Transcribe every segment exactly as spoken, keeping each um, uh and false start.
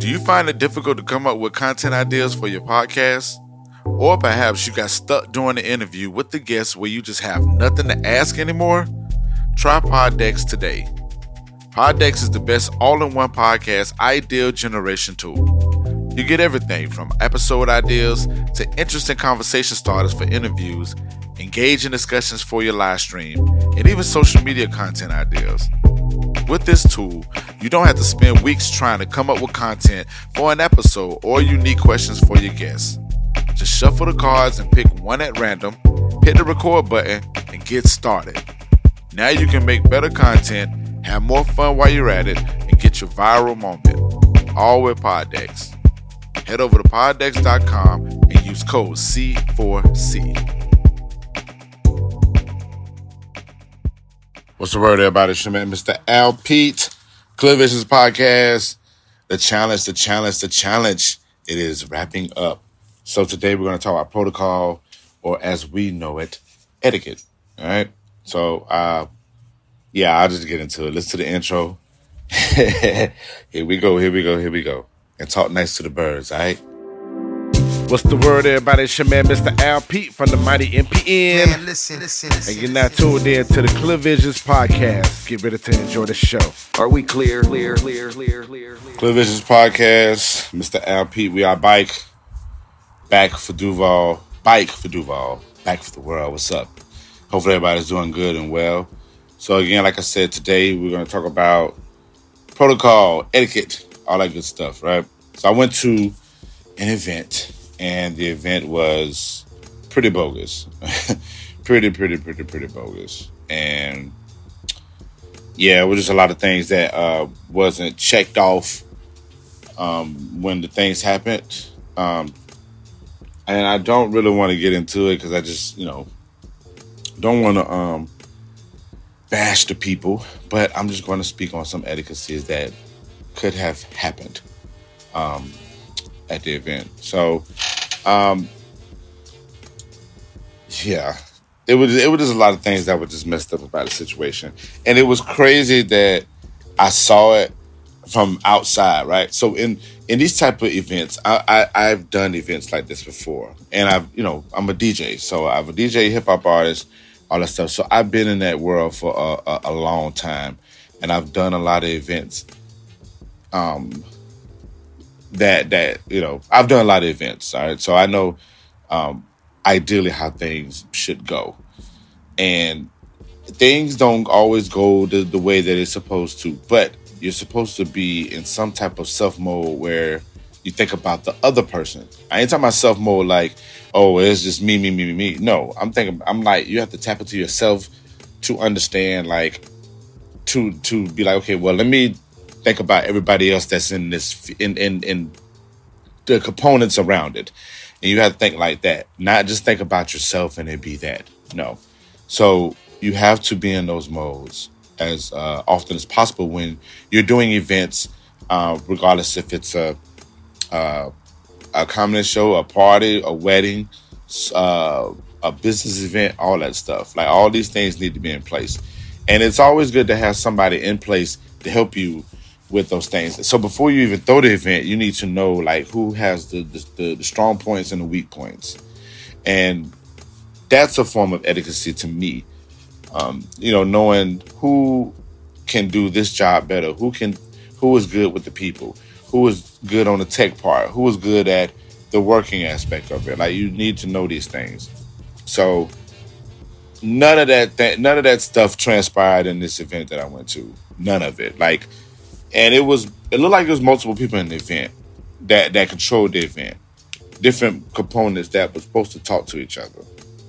Do you find it difficult to come up with content ideas for your podcast? Or perhaps you got stuck during the interview with the guest where you just have nothing to ask anymore? Try Poddex today. Poddex is the best all-in-one podcast idea generation tool. You get everything from episode ideas to interesting conversation starters for interviews, engaging discussions for your live stream, and even social media content ideas. With this tool, you don't have to spend weeks trying to come up with content for an episode or unique questions for your guests. Just shuffle the cards and pick one at random, hit the record button, and get started. Now you can make better content, have more fun while you're at it, and get your viral moment. All with Poddex. Head over to poddex dot com and use code C four C. What's the word, everybody? It's your man, Mister Al Pete, Clear Visions Podcast. The challenge, the challenge, the challenge. It is wrapping up. So today we're going to talk about protocol, or as we know it, etiquette. All right. So, uh, yeah, I'll just get into it. Listen to the intro. Here we go. Here we go. Here we go. And talk nice to the birds. All right. What's the word, everybody? It's your man, Mister Al Pete from the mighty M P N. Man, listen, listen, listen. And you're now tuned in to the Clear Visions Podcast. Get ready to enjoy the show. Are we clear, clear, clear, clear, clear, clear? Clear Visions Podcast, Mister Al Pete. We are bike. Back for Duval. Bike for Duval. Back for the world. What's up? Hopefully everybody's doing good and well. So again, like I said, today we're going to talk about protocol, etiquette, all that good stuff, right? So I went to an event, and the event was pretty bogus. pretty, pretty, pretty, pretty bogus. And yeah, it was just a lot of things that uh, wasn't checked off um, when the things happened. Um, and I don't really want to get into it because I just, you know, don't want to um, bash the people. But I'm just going to speak on some etiquettes that could have happened um, at the event. So, um, yeah, it was it was just a lot of things that were just messed up about the situation, and it was crazy that I saw it from outside, right? So in in these type of events, I, I I've done events like this before, and I've you know I'm a D J, so I'm a D J, hip hop artist, all that stuff. So I've been in that world for a, a, a long time, and I've done a lot of events. Um. That, that you know, I've done a lot of events, all right? So I know um, ideally how things should go. And things don't always go the, the way that it's supposed to, but you're supposed to be in some type of self mode where you think about the other person. I ain't talking about self mode like, oh, it's just me, me, me, me, me. No, I'm thinking, I'm like, you have to tap into yourself to understand, like, to to be like, okay, well, let me think about everybody else that's in this, in, in, in the components around it. And you have to think like that. Not just think about yourself and it be that. No. So you have to be in those modes as uh, often as possible when you're doing events, uh, regardless if it's a, uh, a comedy show, a party, a wedding, uh, a business event, all that stuff. Like all these things need to be in place. And it's always good to have somebody in place to help you with those things. So before you even throw the event, you need to know like who has the the, the strong points and the weak points. And that's a form of etiquette to me. Um, you know, knowing who can do this job better, who can, who is good with the people, who is good on the tech part, who is good at the working aspect of it. Like you need to know these things. So none of that, that none of that stuff transpired in this event that I went to. None of it. Like, and it was, it looked like there was multiple people in the event that, that controlled the event. Different components that were supposed to talk to each other.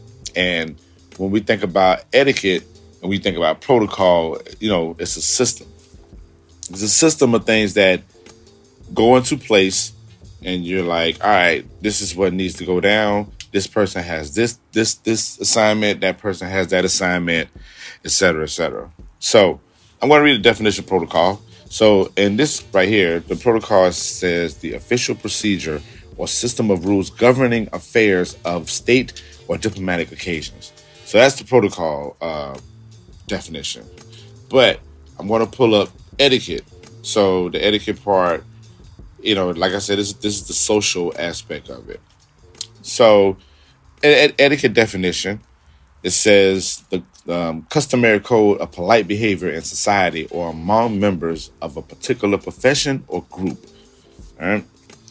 And when we think about etiquette and we think about protocol, you know, it's a system. It's a system of things that go into place and you're like, all right, this is what needs to go down. This person has this, this, this assignment. That person has that assignment, et cetera, et cetera. So I'm going to read the definition of protocol. So in this right here, the protocol says the official procedure or system of rules governing affairs of state or diplomatic occasions. So that's the protocol uh, definition. But I'm going to pull up etiquette. So the etiquette part You know, like I said, this, this is the social aspect of it. So, ed- etiquette definition, it says the um, customary code of polite behavior in society or among members of a particular profession or group. All right.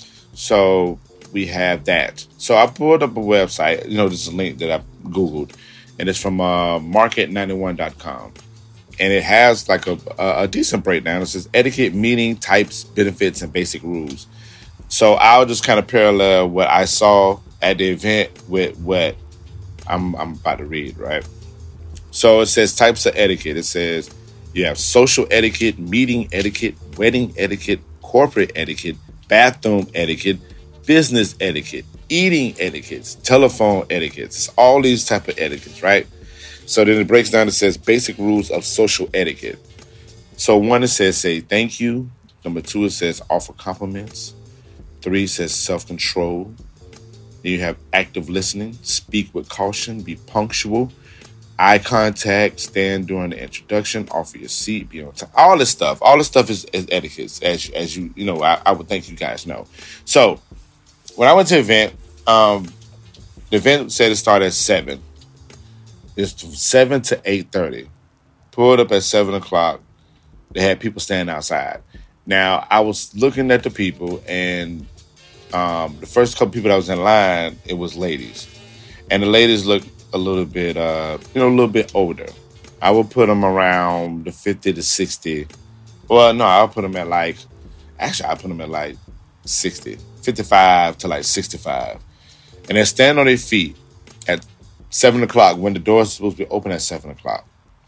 So we have that. So I pulled up a website. You know, this is a link that I Googled, and it's from uh, market ninety-one dot com. And it has like a, a, a decent breakdown. It says etiquette, meaning, types, benefits, and basic rules. So I'll just kind of parallel what I saw at the event with what I'm, I'm about to read, right? So it says types of etiquette. It says you have social etiquette, meeting etiquette, wedding etiquette, corporate etiquette, bathroom etiquette, business etiquette, eating etiquettes, telephone etiquettes. It's all these type of etiquettes, right? So then it breaks down. It says basic rules of social etiquette. So one, it says say thank you. Number two, it says offer compliments. Three says self-control. Then you have active listening, speak with caution, be punctual, eye contact, stand during the introduction, offer your seat, be on time. All this stuff, all this stuff is, is etiquette, as as you you know. I, I would think you guys know. So when I went to the event, um, the event said it started at seven. It's from seven to eight thirty. Pulled up at seven o'clock. They had people standing outside. Now I was looking at the people, and um, the first couple people that was in line, it was ladies, and the ladies looked a little bit, uh, you know, a little bit older. I would put them around the fifty to sixty. Well, no, I'll put them at like, actually, I put them at like sixty, fifty-five to like sixty-five, and they're standing on their feet at seven o'clock when the door is supposed to be open at seven o'clock.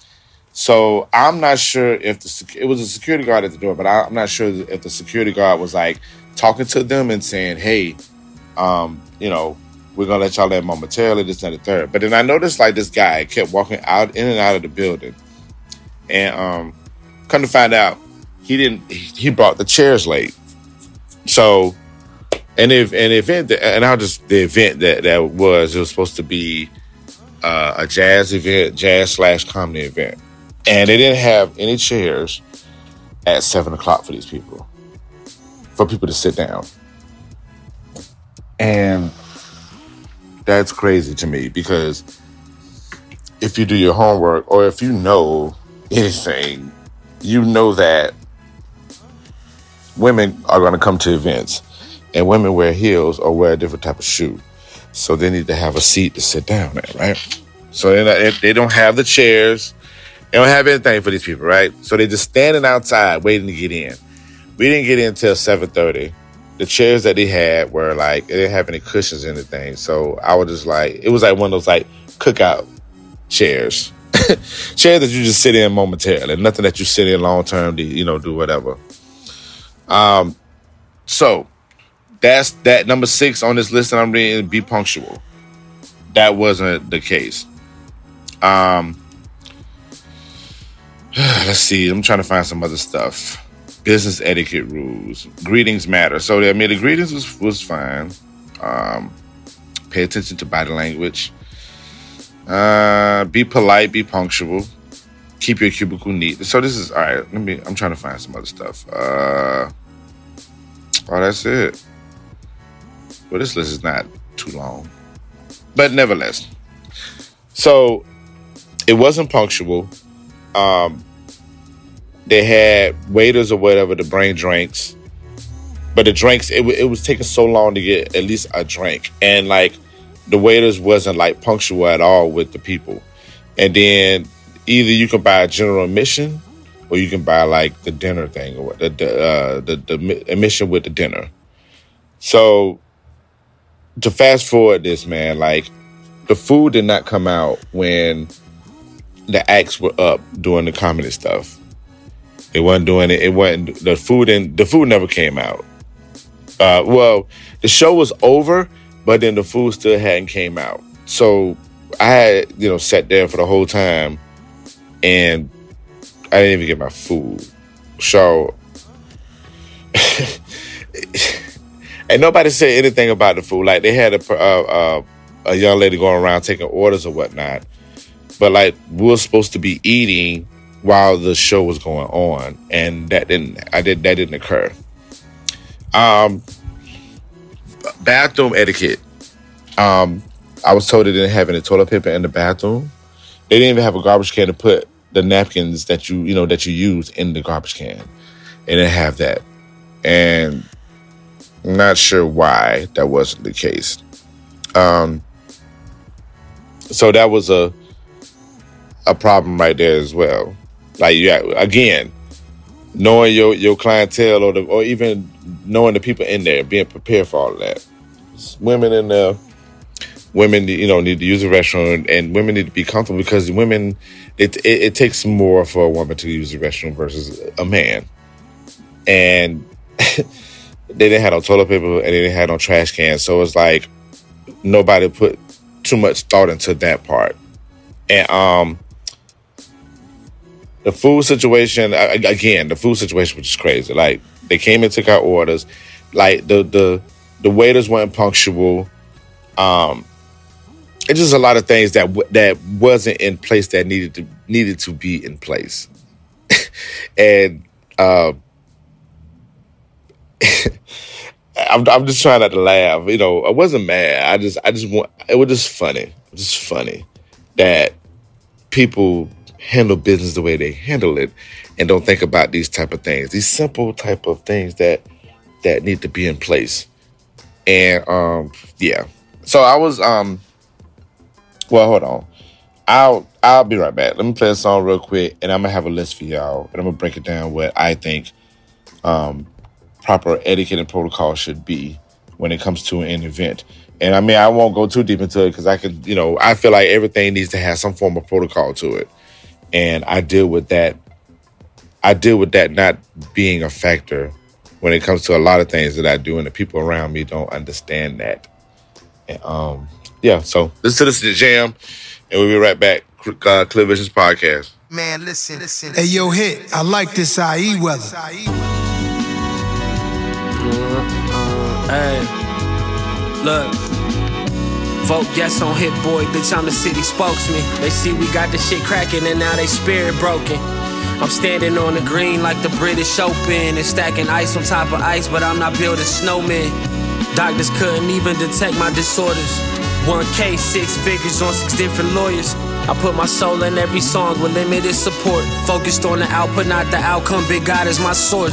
So I'm not sure if the sec- it was a security guard at the door, but I, I'm not sure if the security guard was like talking to them and saying, "Hey, um, you know, we're gonna let y'all in momentarily, this and the third." But then I noticed like this guy kept walking out in and out of the building, and um, come to find out, he didn't. He brought the chairs late. So, and if an event, that, and I'll just the event that that was, it was supposed to be uh, a jazz event, jazz slash comedy event, and they didn't have any chairs at seven o'clock for these people, for people to sit down, and that's crazy to me, because if you do your homework or if you know anything, you know that women are going to come to events, and women wear heels or wear a different type of shoe. So they need to have a seat to sit down at, right? So they they don't have the chairs. They don't have anything for these people, right? So they're just standing outside waiting to get in. We didn't get in until seven thirty. The chairs that they had were like, they didn't have any cushions or anything. So I was just like, it was like one of those like cookout chairs. Chairs that you just sit in momentarily. Nothing that you sit in long term to, you know, do whatever. Um, so that's that. Number six on this list that I'm reading, be punctual. That wasn't the case. Um, let's see. I'm trying to find some other stuff. Business etiquette rules. Greetings matter. So, I mean, the greetings was, was fine. Um, pay attention to body language. Uh, be polite, be punctual. Keep your cubicle neat. So this is, all right, let me, I'm trying to find some other stuff. Uh, oh, that's it. Well, this list is not too long. But nevertheless. So, it wasn't punctual. Um, They had waiters or whatever to bring drinks. But the drinks, it, w- it was taking so long to get at least a drink. And, like, the waiters wasn't, like, punctual at all with the people. And then either you can buy a general admission or you can buy, like, the dinner thing or the, the, uh, the, the admission with the dinner. So, to fast forward this, man, like, the food did not come out when the acts were up doing the comedy stuff. It wasn't doing it. It wasn't the food, and the food never came out. Uh, well, the show was over, but then the food still hadn't came out. So I had, you know, sat there for the whole time, and I didn't even get my food. So, and nobody said anything about the food. Like they had a uh, uh, a young lady going around taking orders or whatnot, but like we were supposed to be eating while the show was going on, and that didn't. I did that didn't occur. Um, bathroom etiquette. Um, I was told they didn't have any toilet paper in the bathroom. They didn't even have a garbage can to put the napkins that you, you know, that you use in the garbage can. They didn't have that. And I'm not sure why that wasn't the case. Um, so that was a a problem right there as well. Like, yeah, again, knowing your, your clientele or the, or even knowing the people in there, being prepared for all of that. Women in there, women, you know, need to use the restroom, and women need to be comfortable because women, it, it it takes more for a woman to use the restroom versus a man. And they didn't have no toilet paper and they didn't have no trash cans, so it's like nobody put too much thought into that part. And um, the food situation, again, the food situation was just crazy. Like, they came and took our orders. Like, the the the waiters weren't punctual. Um, it's just a lot of things that w- that wasn't in place that needed to needed to be in place. And uh, I'm, I'm just trying not to laugh. You know, I wasn't mad. I just I just want. It was just funny. It was just funny that people handle business the way they handle it and don't think about these type of things, these simple type of things that that need to be in place. And um, yeah. So I was um. Well, hold on. I'll I'll be right back. Let me play a song real quick, and I'm gonna have a list for y'all, and I'm gonna break it down what I think um, proper etiquette and protocol should be when it comes to an event. And I mean, I won't go too deep into it because I could, you know, I feel like everything needs to have some form of protocol to it, and I deal with that. I deal with that not being a factor when it comes to a lot of things that I do, and the people around me don't understand that. And, um, yeah, so listen to the jam, and we'll be right back. Uh, Clear Visions Podcast. Man, listen, listen. Hey, yo, Hit, I like this I E weather. Uh, uh, hey, look. Vote yes on Hit Boy, bitch, I'm the city spokesman. They see we got the shit cracking and now they spirit broken. I'm standing on the green like the British Open and stacking ice on top of ice, but I'm not building snowmen. Doctors couldn't even detect my disorders. one K, six figures on six different lawyers. I put my soul in every song with limited support. Focused on the output, not the outcome. Big God is my source.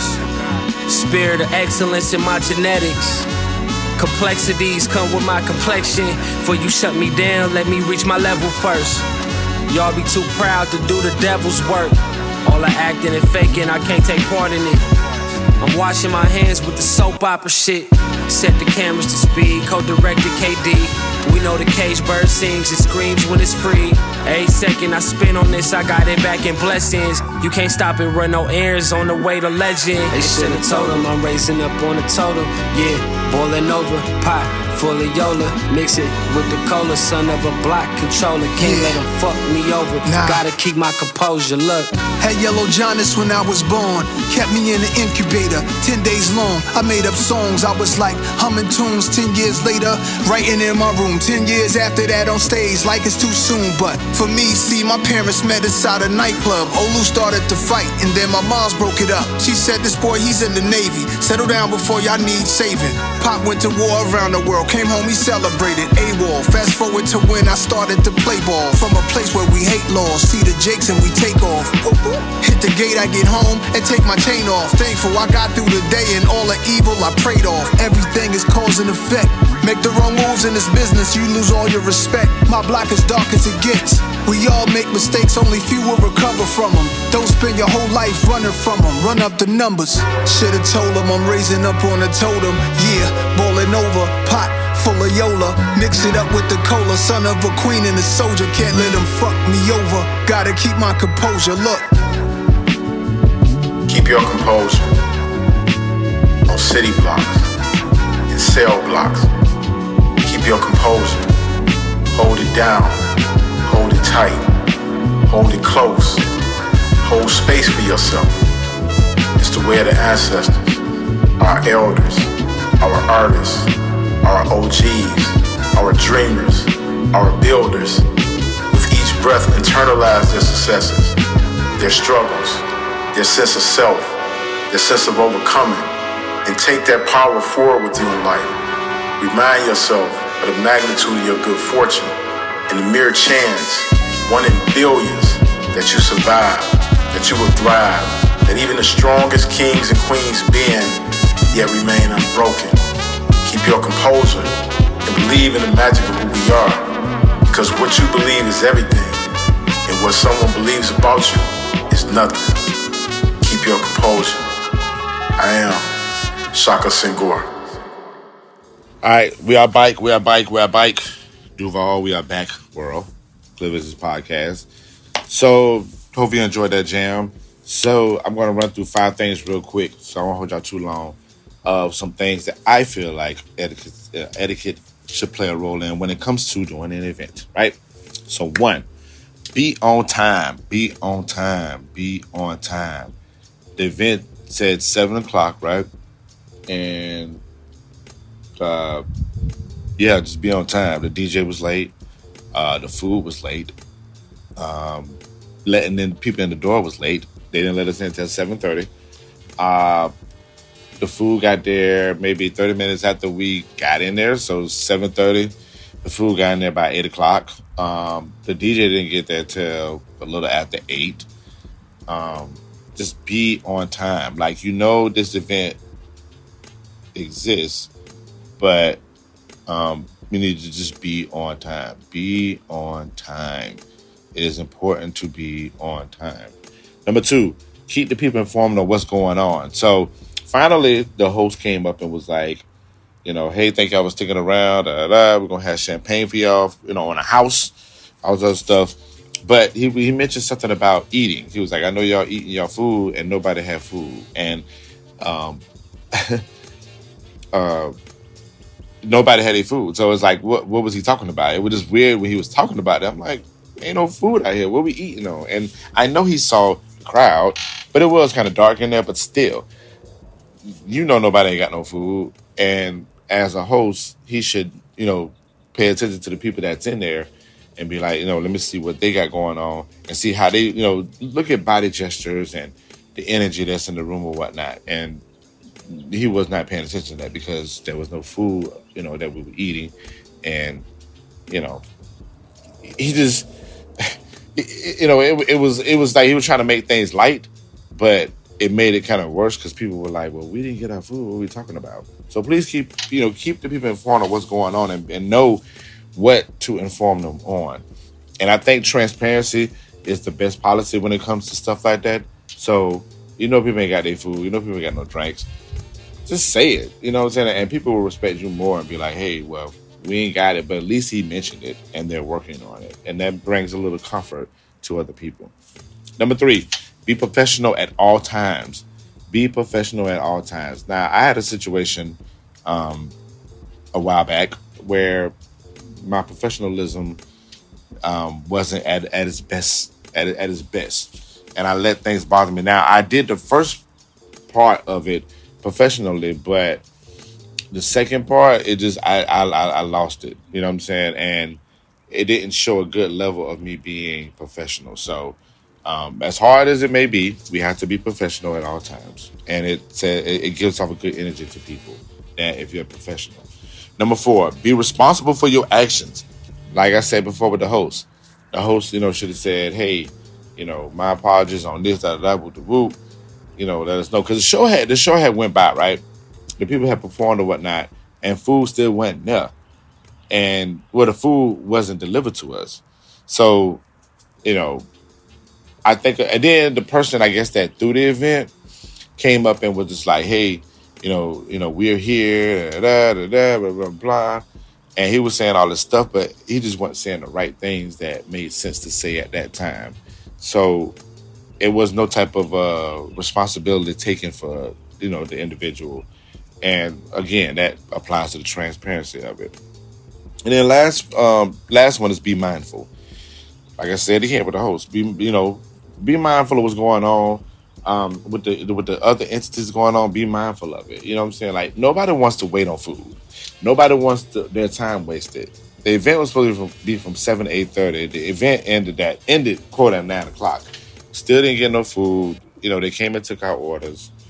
Spirit of excellence in my genetics. Complexities come with my complexion. For you shut me down, let me reach my level first. Y'all be too proud to do the devil's work. All the acting and faking, I can't take part in it. I'm washing my hands with the soap opera shit. Set the cameras to speed, co-directed K D. We know the cage bird sings and screams when it's free. Every second I spend on this, I got it back in blessings. You can't stop and run no errands on the way to legend. They should've told him I'm raising up on the totem. Yeah, boiling over, pot full of Yola. Mix it with the cola, son of a block controller. Can't let him fuck me over, nah. Gotta keep my composure, look. Had Yellow Jonas when I was born. Kept me in the incubator, ten days long. I made up songs, I was like humming tunes. Ten years later, writing in my room. Ten years after that on stage, like it's too soon. But for me, see, my parents met inside a nightclub. Olu started to fight, and then my mom's broke it up. She said, this boy, he's in the Navy. Settle down before y'all need saving. Pop went to war around the world. Came home, he celebrated AWOL. Fast forward to when I started to play ball. From a place where we hate laws. See the Jakes and we take off. Hit the gate, I get home and take my chain off. Thankful I got through the day and all the evil I prayed off. Everything is cause and effect. Make the wrong moves in this business, you lose all your respect. My block is dark as it gets. We all make mistakes, only few will recover from them. Don't spend your whole life running from them. Run up the numbers. Should've told them I'm raising up on a totem. Yeah, ballin' over, pot full of Yola. Mix it up with the cola. Son of a queen and a soldier. Can't let them fuck me over. Gotta keep my composure, look. Keep your composure. On city blocks. In cell blocks. Keep your composure. Hold it down. Hold it tight. Hold it close. Hold space for yourself. It's the way of the ancestors, our elders, our artists, our O Gs, our dreamers, our builders. With each breath, internalize their successes, their struggles, their sense of self, their sense of overcoming, and take that power forward with you in life. Remind yourself of the magnitude of your good fortune and the mere chance, one in billions, that you survive, that you will thrive, that even the strongest kings and queens bend, yet remain unbroken. Keep your composure and believe in the magic of who we are, because what you believe is everything, and what someone believes about you is nothing. Keep your composure. I am Shaka Senghor. All right, we are bike, we are bike, we are bike. Duval, we are back, world. Clear Business Podcast. So, hope you enjoyed that jam. So, I'm going to run through five things real quick, so I won't hold y'all too long, of some things that I feel like etiquette, uh, etiquette should play a role in when it comes to doing an event, right? So, one, be on time, be on time, be on time. The event said seven o'clock, right? And, uh, yeah, just be on time. The D J was late. Uh, the food was late. Um, letting in people in the door was late. They didn't let us in until seven thirty. Uh, the food got there maybe thirty minutes after we got in there. So seven thirty, the food got in there by eight o'clock. Um, the D J didn't get there till a little after eight. Um, just be on time. Like, you know, this event exists, but um, you need to just be on time. Be on time. It is important to be on time. Number two, keep the people informed of what's going on. So finally, the host came up and was like, you know, hey, thank y'all for sticking around. Da, da, da. We're going to have champagne for y'all, you know, on a house, all this other stuff. But he he mentioned something about eating. He was like, I know y'all eating y'all food and nobody had food. And um, uh, nobody had any food. So it's like, what what was he talking about? It was just weird when he was talking about it. I'm like, ain't no food out here. What we eating on? And I know he saw the crowd, but it was kind of dark in there. But still, you know, nobody ain't got no food. And as a host, he should, you know, pay attention to the people that's in there and be like, you know, let me see what they got going on and see how they, you know, look at body gestures and the energy that's in the room or whatnot. And he was not paying attention to that because there was no food, you know, that we were eating. And, you know, he just, you know, it, it was it was like he was trying to make things light, but it made it kind of worse because people were like, well, we didn't get our food. What are we talking about? So please keep, you know, keep the people informed of what's going on and, and know what to inform them on. And I think transparency is the best policy when it comes to stuff like that. So, you know, people ain't got their food. You know, people ain't got no drinks. Just say it. You know what I'm saying? And people will respect you more and be like, hey, well, we ain't got it, but at least he mentioned it and they're working on it. And that brings a little comfort to other people. Number three, be professional at all times. Be professional at all times. Now, I had a situation um, a while back where my professionalism um, wasn't at, at its best, at, at its best. And I let things bother me. Now, I did the first part of it professionally, but the second part, it just, I, I, I lost it. You know what I'm saying? And it didn't show a good level of me being professional. So, um, as hard as it may be, we have to be professional at all times. And it, it, it gives off a good energy to people that if you're a professional. Number four, be responsible for your actions. Like I said before with the host, the host, you know, should have said, hey, you know, my apologies on this, that, that, whoop, whoop. You know, let us know. Because the show had, the show had went by, right? The people had performed or whatnot, and food still wasn't there. And, well, the food wasn't delivered to us. So, you know, I think, and then the person, I guess, that threw the event came up and was just like, hey, you know, you know, we're here, da, da, da, blah, blah, blah. And he was saying all this stuff, but he just wasn't saying the right things that made sense to say at that time. So it was no type of uh, responsibility taken for, you know, the individual. And again, that applies to the transparency of it. And then last, um, last one is be mindful. Like I said again with the host, be, you know, be mindful of what's going on um, with the with the other entities going on. Be mindful of it. You know what I'm saying? Like, nobody wants to wait on food. Nobody wants to, their time wasted. The event was supposed to be from seven to eight thirty. The event ended at ended quote at nine o'clock. Still didn't get no food. You know, they came and took our orders.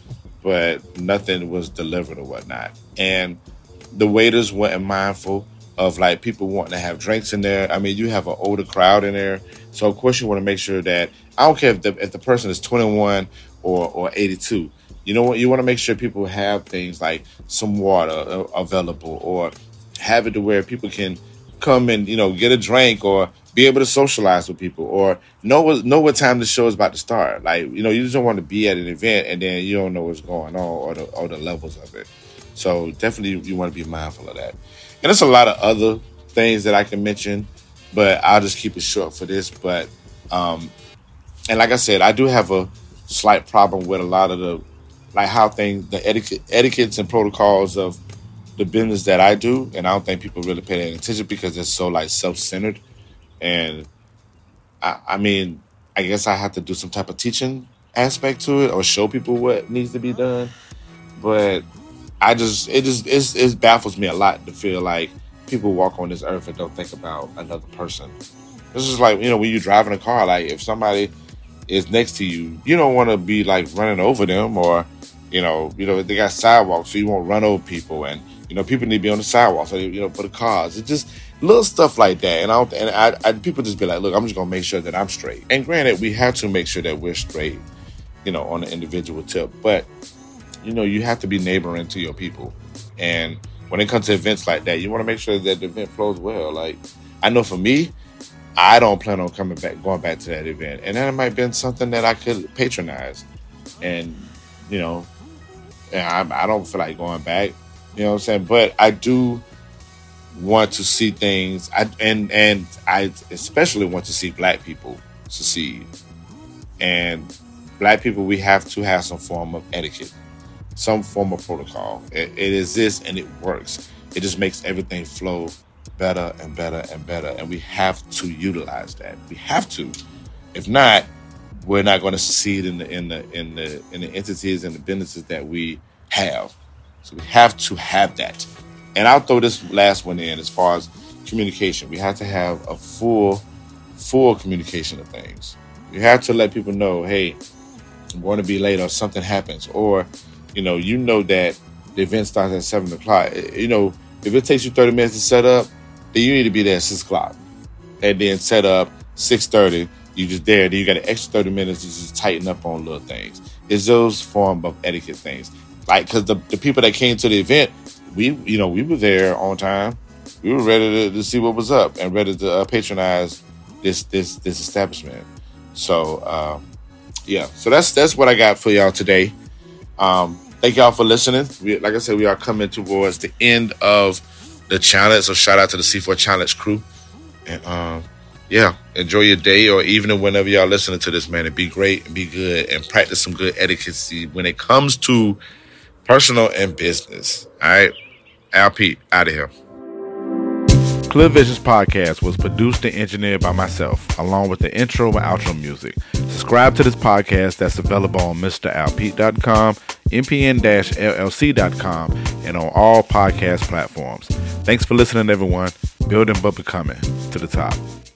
but nothing was delivered or whatnot. And the waiters weren't mindful of like people wanting to have drinks in there. I mean, you have an older crowd in there, so of course you want to make sure that I don't care if the if the person is twenty-one or or eighty-two. You know what? You want to make sure people have things like some water available, or have it to where people can come and, you know, get a drink or be able to socialize with people, or know what know what time the show is about to start. Like, you know, you just don't want to be at an event and then you don't know what's going on or the or the levels of it. So definitely you want to be mindful of that. And there's a lot of other things that I can mention, but I'll just keep it short for this. But um, and like I said, I do have a slight problem with a lot of the like how things, the etiquette, etiquettes and protocols of the business that I do, and I don't think people really pay any attention because it's so like self-centered. And I, I mean, I guess I have to do some type of teaching aspect to it or show people what needs to be done. But I just, it just, it's, it baffles me a lot to feel like people walk on this earth and don't think about another person. This is like, you know, when you drive in a car, like if somebody is next to you, you don't want to be like running over them, or, you know, you know, they got sidewalks, so you won't run over people, and, you know, people need to be on the sidewalk, so, you know, for the cars. It's just little stuff like that. And I don't, and I, I, people just be like, look, I'm just going to make sure that I'm straight. And granted, we have to make sure that we're straight, you know, on the individual tip. But, you know, you have to be neighboring to your people. And when it comes to events like that, you want to make sure that the event flows well. Like, I know for me, I don't plan on coming back, going back to that event. And that might have been something that I could patronize. And, you know, and I, I don't feel like going back. You know what I'm saying? But I do want to see things, I, and and I especially want to see Black people succeed. And Black people, we have to have some form of etiquette, some form of protocol. It, it exists and it works. It just makes everything flow better and better and better. And we have to utilize that. We have to. If not, we're not going to succeed in the in the in the in the entities and the businesses that we have. So we have to have that. And I'll throw this last one in as far as communication. We have to have a full, full communication of things. You have to let people know, hey, I'm going to be late or something happens. Or, you know, you know that the event starts at seven o'clock. You know, if it takes you thirty minutes to set up, then you need to be there at six o'clock. And then set up six thirty. You just there. Then you got an extra thirty minutes to just tighten up on little things. It's those form of etiquette things. Like, because the, the people that came to the event, we, you know, we were there on time. We were ready to, to see what was up and ready to uh, patronize this this this establishment. So, uh, yeah. So that's that's what I got for y'all today. Um, thank y'all for listening. We, like I said, we are coming towards the end of the challenge. So shout out to the C four Challenge crew. And um, yeah, enjoy your day or evening whenever y'all listening to this, man. And be great and be good and practice some good etiquette when it comes to personal and business. All right. Al Pete, out of here. Clear Visions Podcast was produced and engineered by myself, along with the intro and outro music. Subscribe to this podcast that's available on Mister Al Pete dot com, M P N L L C dot com, and on all podcast platforms. Thanks for listening, everyone. Building but becoming to the top.